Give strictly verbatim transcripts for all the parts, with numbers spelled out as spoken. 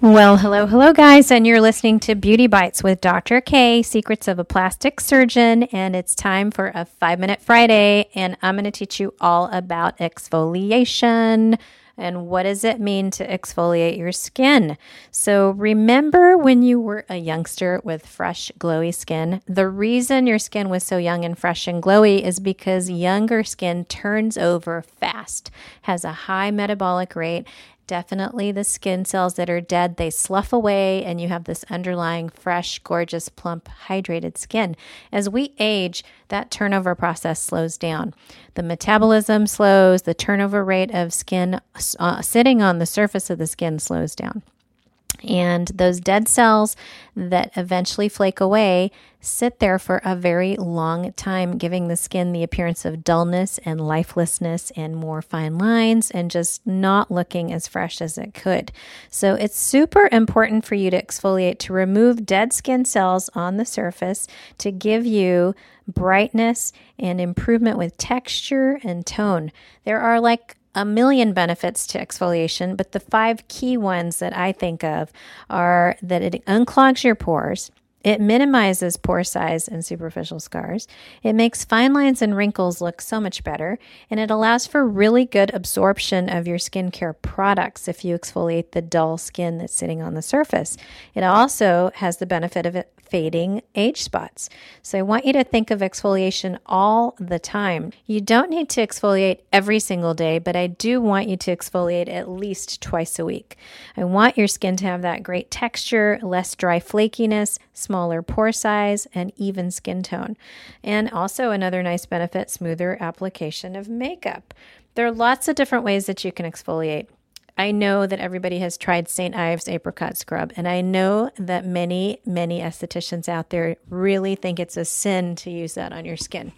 Well, hello, hello, guys, and you're listening to Beauty Bites with Doctor K, Secrets of a Plastic Surgeon, and it's time for a five-minute Friday, and I'm going to teach you all about exfoliation and what does it mean to exfoliate your skin. So remember when you were a youngster with fresh, glowy skin? The reason your skin was so young and fresh and glowy is because younger skin turns over fast, has a high metabolic rate. Definitely the skin cells that are dead, they slough away and you have this underlying fresh, gorgeous, plump, hydrated skin. As we age, that turnover process slows down. The metabolism slows, the turnover rate of skin uh, sitting on the surface of the skin slows down. And those dead cells that eventually flake away sit there for a very long time, giving the skin the appearance of dullness and lifelessness and more fine lines and just not looking as fresh as it could. So it's super important for you to exfoliate to remove dead skin cells on the surface to give you brightness and improvement with texture and tone. There are like a million benefits to exfoliation, but the five key ones that I think of are that it unclogs your pores, it minimizes pore size and superficial scars, it makes fine lines and wrinkles look so much better, and it allows for really good absorption of your skincare products if you exfoliate the dull skin that's sitting on the surface. It also has the benefit of it fading age spots. So I want you to think of exfoliation all the time. You don't need to exfoliate every single day, but I do want you to exfoliate at least twice a week. I want your skin to have that great texture, less dry flakiness, smaller pore size, and even skin tone. And also another nice benefit, smoother application of makeup. There are lots of different ways that you can exfoliate. I know that everybody has tried Saint Ives Apricot Scrub, and I know that many, many estheticians out there really think it's a sin to use that on your skin.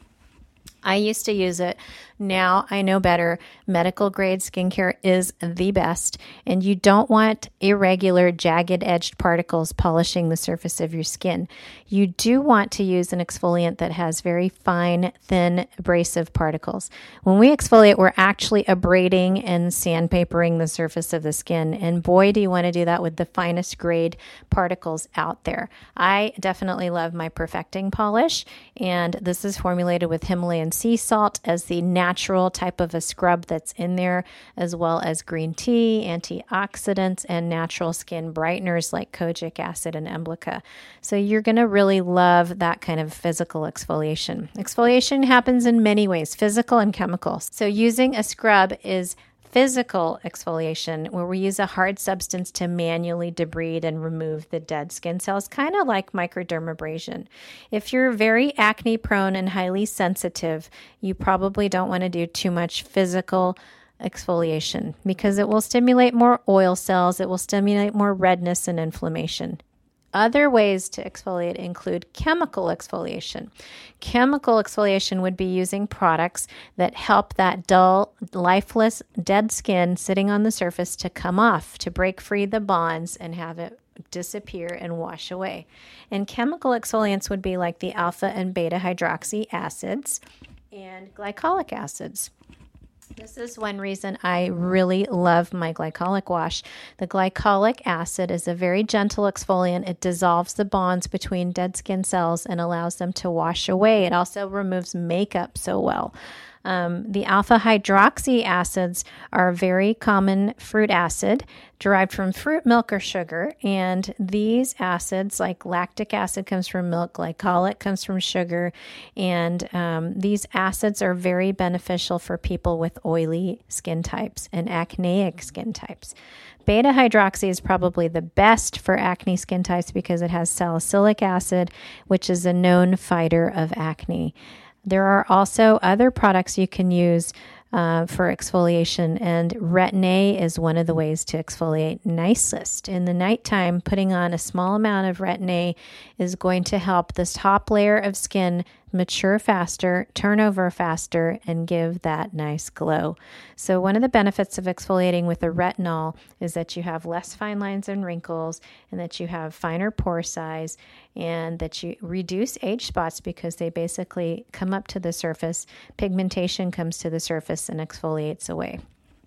I used to use it. Now I know better. Medical grade skincare is the best, and you don't want irregular, jagged edged particles polishing the surface of your skin. You do want to use an exfoliant that has very fine, thin, abrasive particles. When we exfoliate, we're actually abrading and sandpapering the surface of the skin, and boy, do you want to do that with the finest grade particles out there. I definitely love my Perfecting Polish, and this is formulated with Himalayan sea salt as the natural type of a scrub that's in there, as well as green tea, antioxidants, and natural skin brighteners like kojic acid and emblica. So you're going to really love that kind of physical exfoliation. Exfoliation happens in many ways, physical and chemical. So using a scrub is physical exfoliation, where we use a hard substance to manually debride and remove the dead skin cells, kind of like microdermabrasion. If you're very acne prone and highly sensitive, you probably don't want to do too much physical exfoliation because it will stimulate more oil cells, it will stimulate more redness and inflammation. Other ways to exfoliate include chemical exfoliation. Chemical exfoliation would be using products that help that dull, lifeless, dead skin sitting on the surface to come off, to break free the bonds and have it disappear and wash away. And chemical exfoliants would be like the alpha and beta hydroxy acids and glycolic acids. This is one reason I really love my glycolic wash. The glycolic acid is a very gentle exfoliant. It dissolves the bonds between dead skin cells and allows them to wash away. It also removes makeup so well. Um, the alpha hydroxy acids are a very common fruit acid derived from fruit, milk, or sugar. And these acids, like lactic acid comes from milk, glycolic comes from sugar. And um, these acids are very beneficial for people with oily skin types and acneic skin types. Beta hydroxy is probably the best for acne skin types because it has salicylic acid, which is a known fighter of acne. There are also other products you can use uh, for exfoliation, and Retin-A is one of the ways to exfoliate nicest. In the nighttime, putting on a small amount of Retin-A is going to help this top layer of skin mature faster, turn over faster, and give that nice glow. So one of the benefits of exfoliating with a retinol is that you have less fine lines and wrinkles, and that you have finer pore size, and that you reduce age spots because they basically come up to the surface. Pigmentation comes to the surface and exfoliates away.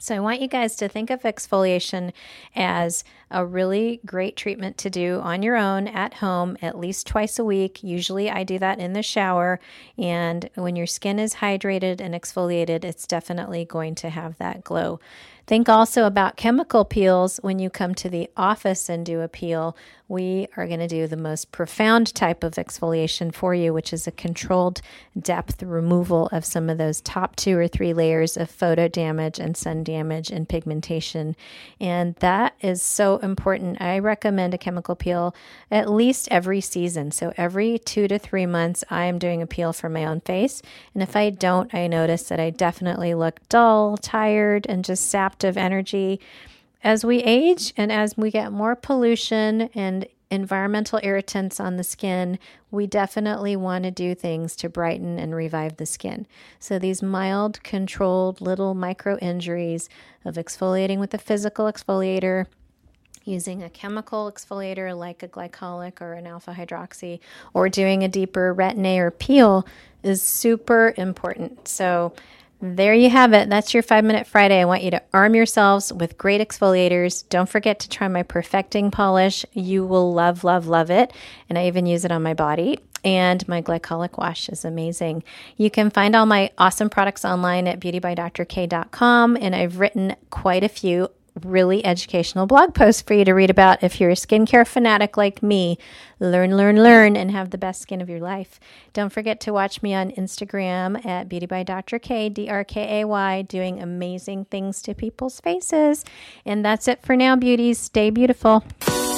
So I want you guys to think of exfoliation as a really great treatment to do on your own at home at least twice a week. Usually I do that in the shower. And when your skin is hydrated and exfoliated, it's definitely going to have that glow. Think also about chemical peels. When you come to the office and do a peel, we are going to do the most profound type of exfoliation for you, which is a controlled depth removal of some of those top two or three layers of photo damage and sun damage and pigmentation. And that is so important. I recommend a chemical peel at least every season. So every two to three months, I am doing a peel for my own face. And if I don't, I notice that I definitely look dull, tired, and just sapped of energy. As we age and as we get more pollution and environmental irritants on the skin, we definitely want to do things to brighten and revive the skin. So these mild, controlled little micro injuries of exfoliating with a physical exfoliator, using a chemical exfoliator like a glycolic or an alpha hydroxy, or doing a deeper retin-A or peel is super important. So there you have it. That's your five minute Friday. I want you to arm yourselves with great exfoliators. Don't forget to try my Perfecting Polish. You will love, love, love it. And I even use it on my body. And my glycolic wash is amazing. You can find all my awesome products online at beauty by dr k dot com. And I've written quite a few really educational blog posts for you to read about if you're a skincare fanatic like me. Learn, learn, learn, and have the best skin of your life. Don't forget to watch me on Instagram at beauty by dr k, D R K A Y, doing amazing things to people's faces. And that's it for now, beauties. Stay beautiful.